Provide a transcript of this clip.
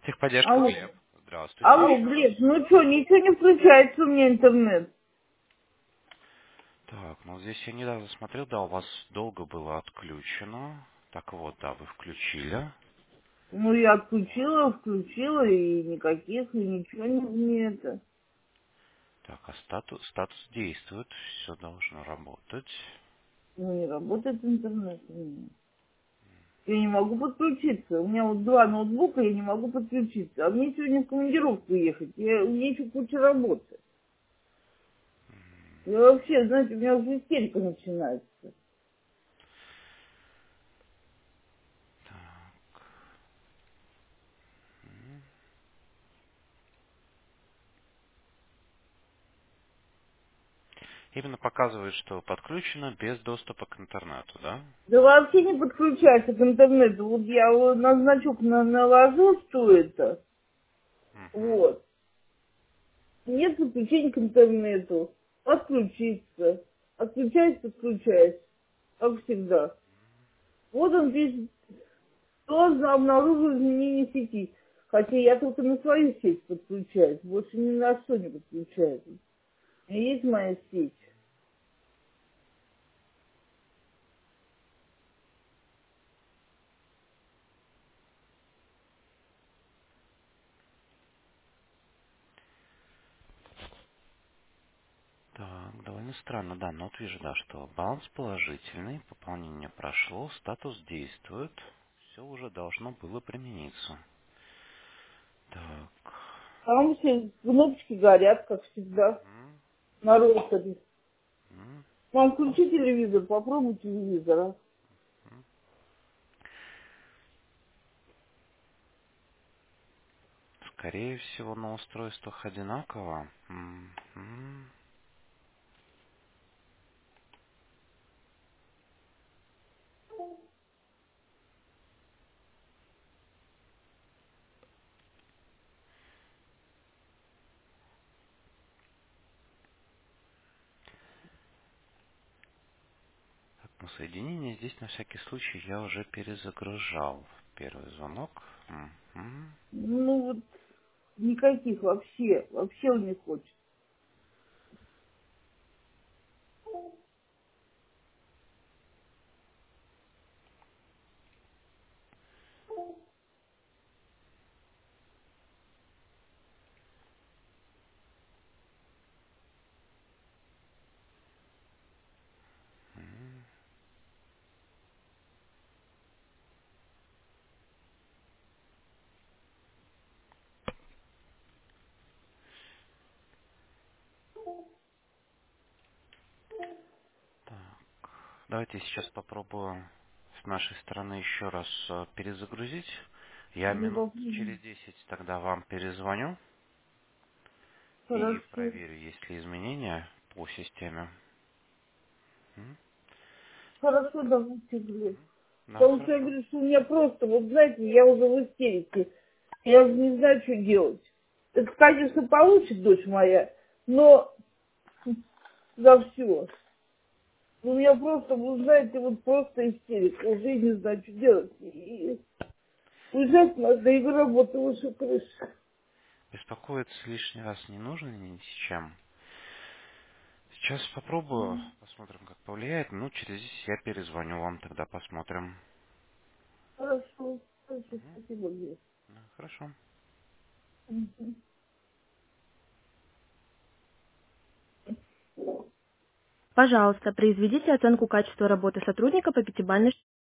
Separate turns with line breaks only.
Техподдержка
Алло.
Глеб. Здравствуйте
Алло,
еще раз.
Глеб, ну что, ничего не включается у меня интернет.
Так, ну здесь я недавно смотрел, да, у вас долго было отключено. Так вот, да, вы включили.
Ну, я включила, и никаких, и ничего не это.
Так, а статус действует, все должно работать.
Ну, не работает интернет у меня. Я не могу подключиться. У меня вот два ноутбука, я не могу подключиться. А мне сегодня в командировку ехать. У меня еще куча работы. Я вообще, знаете, у меня уже истерика начинается.
Именно показывает, что подключено без доступа к интернету, да?
Да вообще не подключается к интернету. Вот я вот на значок наложил, что это.
Угу.
Вот. Нет подключения к интернету. Отключиться. Отключаюсь, подключаюсь. Как всегда. Вот он здесь тоже обнаружил изменение сети. Хотя я только на свою сеть подключаюсь. Больше ни на что не подключаюсь. У меня есть моя сеть.
Так, довольно странно, да, но вот вижу, да, что баланс положительный, пополнение прошло, статус действует, все уже должно было примениться. Так.
Там все кнопочки горят, как всегда.
Мгм.
На роутере.
М.
Мам, включи телевизор, попробуй телевизор, а.
Скорее всего, на устройствах одинаково. Мгм. Так, ну соединение здесь на всякий случай я уже перезагружал. Первый звонок. Мгм.
Ну вот никаких вообще. Вообще он не хочет.
Так, давайте сейчас попробую с нашей стороны еще раз перезагрузить. Я
Ну,
минут
попробуй.
через 10 тогда вам перезвоню и
Хорошо.
проверю, есть ли изменения по системе. М?
Хорошо, давайте, Глеб.
Да,
Потому что я
хорошо.
говорю, что у меня просто, вот знаете, я уже в истерике. Я уже не знаю, что делать. Это, конечно, получит дочь моя, но за все. У меня просто, вы знаете, вот просто истерика. Уже не знаю, что делать. И уезжать надо, и работа выше крыши.
Беспокоиться лишний раз не нужно ни с чем. Сейчас попробую, посмотрим, как повлияет. Ну, через 10 я перезвоню вам, тогда посмотрим.
Хорошо, хорошо, спасибо, Глеб.
Да, хорошо.
Мгм.
Пожалуйста, произведите оценку качества работы сотрудника по пятибалльной